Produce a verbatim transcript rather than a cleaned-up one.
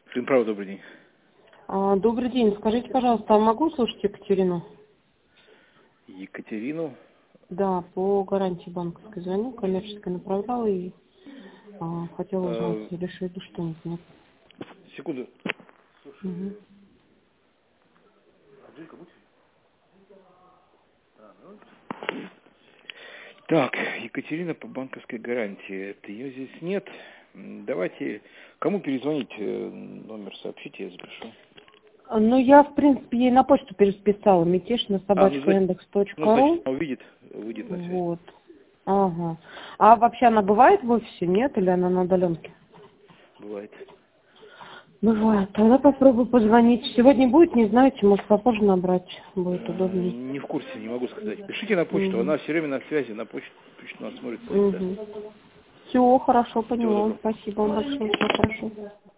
Сын, право, добрый день. А, добрый день. Скажите, пожалуйста, а могу слушать Екатерину? Екатерину. Да, по гарантии банковской звоню, коммерческой направляла и а, хотела узнать, Э, решили что-нибудь. Нет? секунду. Угу. Так, Екатерина по банковской гарантии. Это ее здесь нет. М, Давайте, кому перезвонить, э, номер сообщите, я запишу. Ну, я, в принципе, ей на почту переписала. Мятеж на А, ну, собачка значит, индекс ну, точка значит, ру. она увидит, выйдет на связь. Вот. Ага. А вообще она бывает в офисе, нет? Или она на удаленке? Бывает. Бывает. Тогда попробую позвонить. Сегодня будет, не знаете, может, попозже набрать. Будет Э, удобнее. Не в курсе, не могу сказать. Пишите на почту, Угу. она все время на связи, на почту, почту она смотрит всегда. Угу. Все, хорошо, Всего поняла. доброго. Спасибо вам большое. Все хорошо.